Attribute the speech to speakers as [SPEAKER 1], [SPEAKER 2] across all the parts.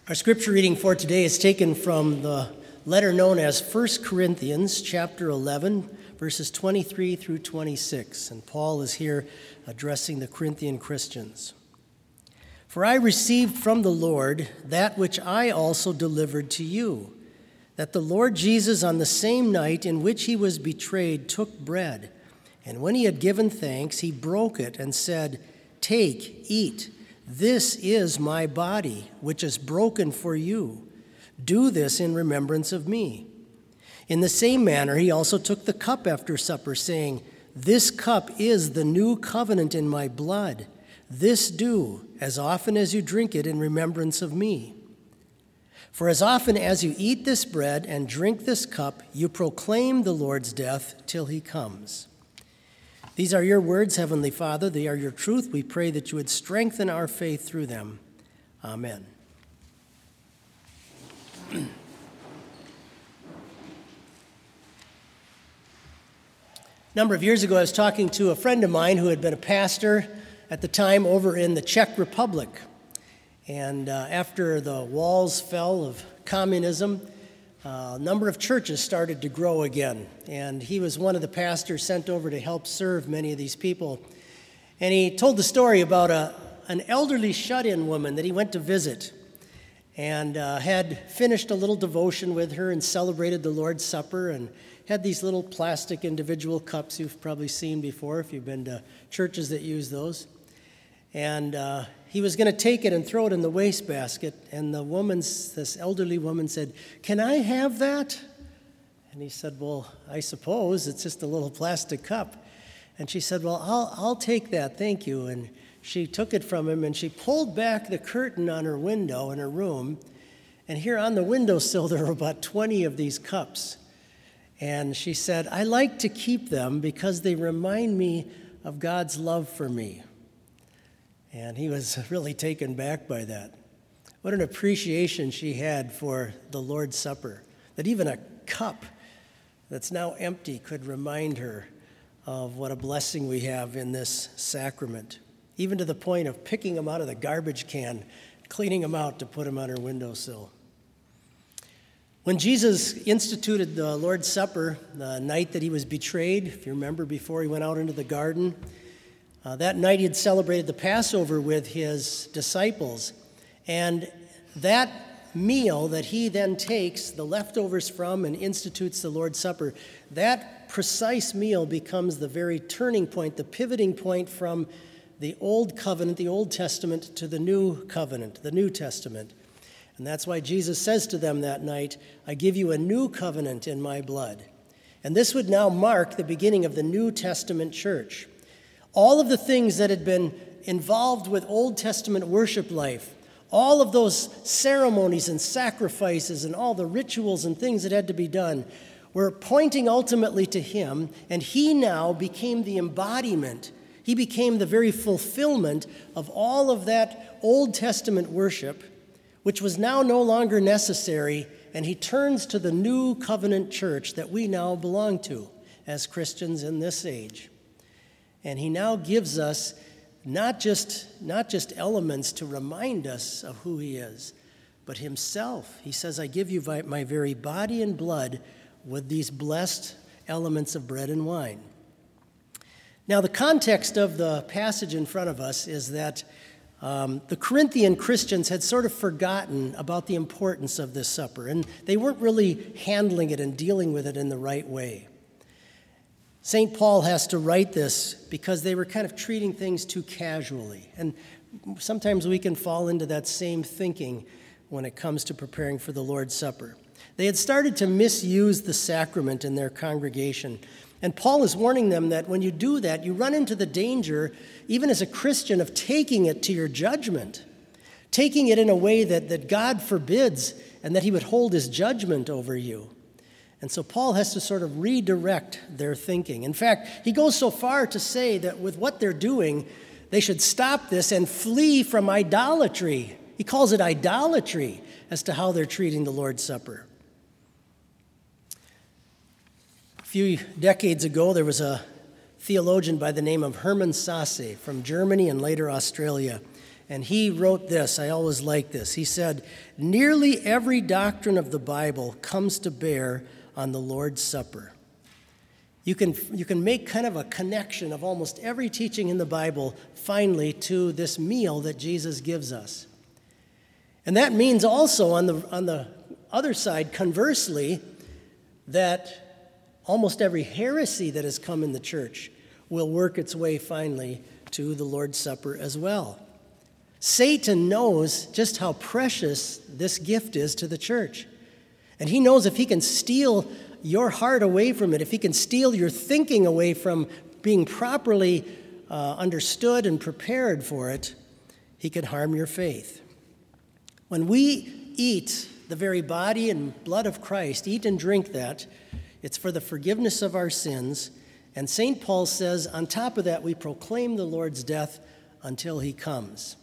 [SPEAKER 1] Our scripture reading for today is taken from the letter known as 1 Corinthians chapter 11, verses 23 through 26. And Paul is here addressing the Corinthian Christians. For I received from the Lord that which I also delivered to you, that the Lord Jesus on the same night in which he was betrayed took bread, and when he had given thanks, he broke it and said, "Take, eat. This is my body, which is broken for you. Do this in remembrance of me." In the same manner, he also took the cup after supper, saying, "This cup is the new covenant in my blood. This do, as often as you drink it, in remembrance of me. For as often as you eat this bread and drink this cup, you proclaim the Lord's death till he comes." These are your words, Heavenly Father. They are your truth. We pray that you would strengthen our faith through them. Amen. A number of years ago, I was talking to a friend of mine who had been a pastor at the time over in the Czech Republic. And after the walls fell of communism, a number of churches started to grow again. And he was one of the pastors sent over to help serve many of these people. And he told the story about an elderly shut-in woman that he went to visit and had finished a little devotion with her and celebrated the Lord's Supper and had these little plastic individual cups you've probably seen before if you've been to churches that use those. And he was going to take it and throw it in the wastebasket, and this elderly woman said, "Can I have that?" And he said, "Well, I suppose it's just a little plastic cup." And she said, "Well, I'll take that, thank you." And she took it from him, and she pulled back the curtain on her window in her room, and here on the windowsill there were about 20 of these cups. And she said, "I like to keep them because they remind me of God's love for me." And he was really taken back by that. What an appreciation she had for the Lord's Supper, that even a cup that's now empty could remind her of what a blessing we have in this sacrament, even to the point of picking them out of the garbage can, cleaning them out to put them on her windowsill. When Jesus instituted the Lord's Supper, the night that he was betrayed, if you remember before he went out into the garden, that night he had celebrated the Passover with his disciples. And that meal that he then takes the leftovers from and institutes the Lord's Supper, that precise meal becomes the very turning point, the pivoting point from the Old Covenant, the Old Testament, to the New Covenant, the New Testament. And that's why Jesus says to them that night, "I give you a new covenant in my blood." And this would now mark the beginning of the New Testament church. All of the things that had been involved with Old Testament worship life, all of those ceremonies and sacrifices and all the rituals and things that had to be done were pointing ultimately to him, and he now became the embodiment. He became the very fulfillment of all of that Old Testament worship, which was now no longer necessary, and he turns to the new covenant church that we now belong to as Christians in this age. And he now gives us not just elements to remind us of who he is, but himself. He says, "I give you my very body and blood with these blessed elements of bread and wine." Now, the context of the passage in front of us is that the Corinthian Christians had sort of forgotten about the importance of this supper, and they weren't really handling it and dealing with it in the right way. St. Paul has to write this because they were kind of treating things too casually. And sometimes we can fall into that same thinking when it comes to preparing for the Lord's Supper. They had started to misuse the sacrament in their congregation. And Paul is warning them that when you do that, you run into the danger, even as a Christian, of taking it to your judgment, taking it in a way that God forbids and that he would hold his judgment over you. And so Paul has to sort of redirect their thinking. In fact, he goes so far to say that with what they're doing, they should stop this and flee from idolatry. He calls it idolatry as to how they're treating the Lord's Supper. A few decades ago, there was a theologian by the name of Hermann Sasse from Germany and later Australia. and he wrote this. I always like this. He said, "Nearly every doctrine of the Bible comes to bear on the Lord's Supper." You can make kind of a connection of almost every teaching in the Bible finally to this meal that Jesus gives us. And that means also on the other side, conversely, that almost every heresy that has come in the church will work its way finally to the Lord's Supper as well. Satan knows just how precious this gift is to the church. And he knows if he can steal your heart away from it, if he can steal your thinking away from being properly understood and prepared for it, he can harm your faith. When we eat the very body and blood of Christ, eat and drink that, it's for the forgiveness of our sins. And St. Paul says, on top of that, we proclaim the Lord's death until he comes.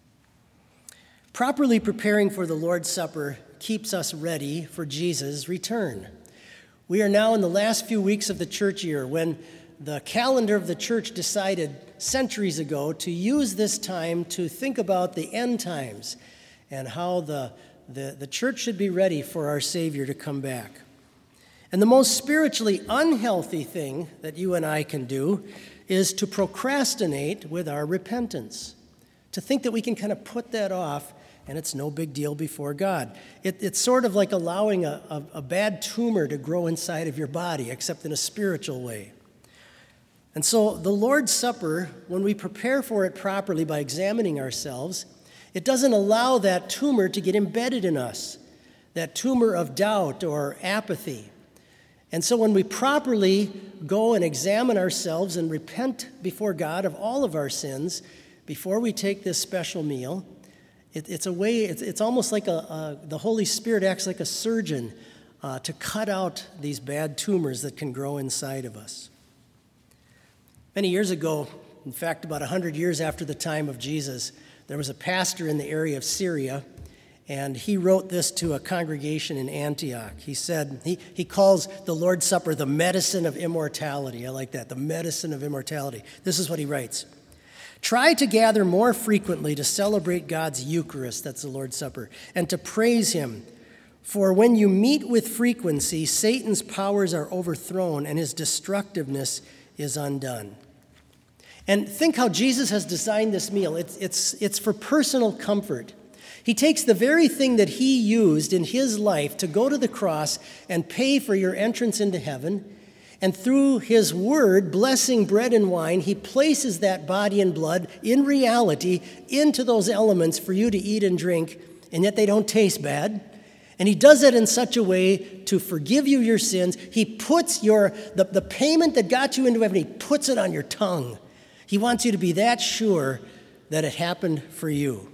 [SPEAKER 1] Properly preparing for the Lord's Supper keeps us ready for Jesus' return. We are now in the last few weeks of the church year when the calendar of the church decided centuries ago to use this time to think about the end times and how the church should be ready for our Savior to come back. And the most spiritually unhealthy thing that you and I can do is to procrastinate with our repentance, to think that we can kind of put that off and it's no big deal before God. It's sort of like allowing a bad tumor to grow inside of your body, except in a spiritual way. And so the Lord's Supper, when we prepare for it properly by examining ourselves, it doesn't allow that tumor to get embedded in us, that tumor of doubt or apathy. And so when we properly go and examine ourselves and repent before God of all of our sins before we take this special meal, it's a way, it's almost like the Holy Spirit acts like a surgeon to cut out these bad tumors that can grow inside of us. Many years ago, in fact, about 100 years after the time of Jesus, there was a pastor in the area of Syria, and he wrote this to a congregation in Antioch. He said, he calls the Lord's Supper the medicine of immortality. I like that, the medicine of immortality. This is what he writes. Try to gather more frequently to celebrate God's Eucharist, that's the Lord's Supper, and to praise him. For when you meet with frequency, Satan's powers are overthrown and his destructiveness is undone. And think how Jesus has designed this meal. It's for personal comfort. He takes the very thing that he used in his life to go to the cross and pay for your entrance into heaven, and through his word, blessing bread and wine, he places that body and blood in reality into those elements for you to eat and drink, and yet they don't taste bad. And he does it in such a way to forgive you your sins. He puts the payment that got you into heaven, he puts it on your tongue. He wants you to be that sure that it happened for you.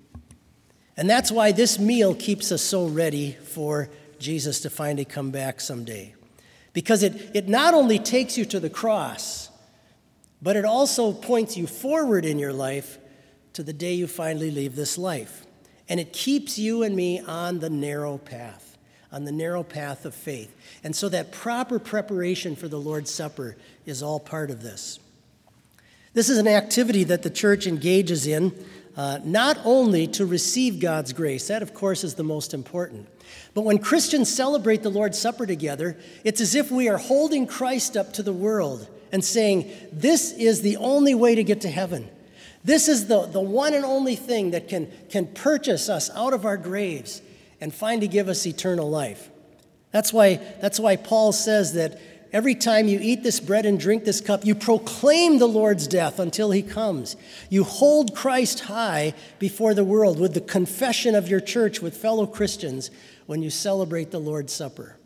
[SPEAKER 1] And that's why this meal keeps us so ready for Jesus to finally come back someday. Because it not only takes you to the cross, but it also points you forward in your life to the day you finally leave this life. And it keeps you and me on the narrow path of faith. And so that proper preparation for the Lord's Supper is all part of this. This is an activity that the church engages in, not only to receive God's grace, that of course is the most important, but when Christians celebrate the Lord's Supper together, it's as if we are holding Christ up to the world and saying, this is the only way to get to heaven. This is the one and only thing that can purchase us out of our graves and finally give us eternal life. That's why Paul says that every time you eat this bread and drink this cup, you proclaim the Lord's death until he comes. You hold Christ high before the world with the confession of your church with fellow Christians when you celebrate the Lord's Supper.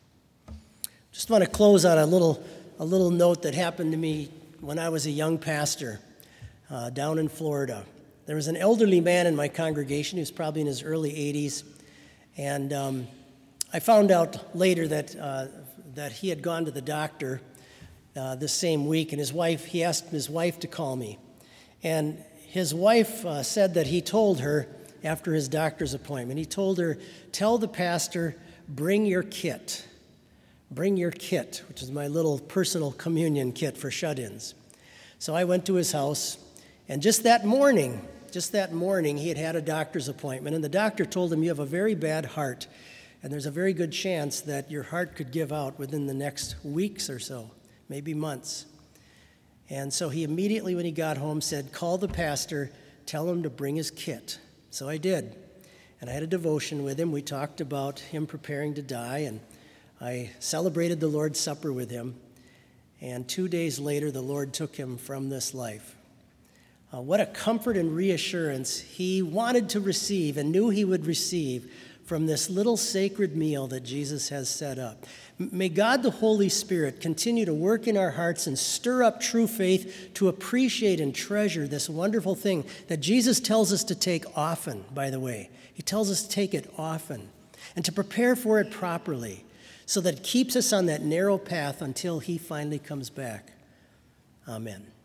[SPEAKER 1] Just want to close on a little note that happened to me when I was a young pastor down in Florida. There was an elderly man in my congregation. He was probably in his early 80s. And I found out later that he had gone to the doctor this same week, and he asked his wife to call me. And his wife said that he told her after his doctor's appointment, he told her, tell the pastor, bring your kit. Bring your kit, which is my little personal communion kit for shut-ins. So I went to his house, and just that morning, just that morning, he had had a doctor's appointment, and the doctor told him, "You have a very bad heart, and there's a very good chance that your heart could give out within the next weeks or so, maybe months." And so he immediately, when he got home, said, "Call the pastor, tell him to bring his kit." So I did. And I had a devotion with him. We talked about him preparing to die, and I celebrated the Lord's Supper with him. And 2 days later, the Lord took him from this life. What a comfort and reassurance he wanted to receive and knew he would receive from this little sacred meal that Jesus has set up. May God the Holy Spirit continue to work in our hearts and stir up true faith to appreciate and treasure this wonderful thing that Jesus tells us to take often, by the way. He tells us to take it often and to prepare for it properly so that it keeps us on that narrow path until he finally comes back. Amen.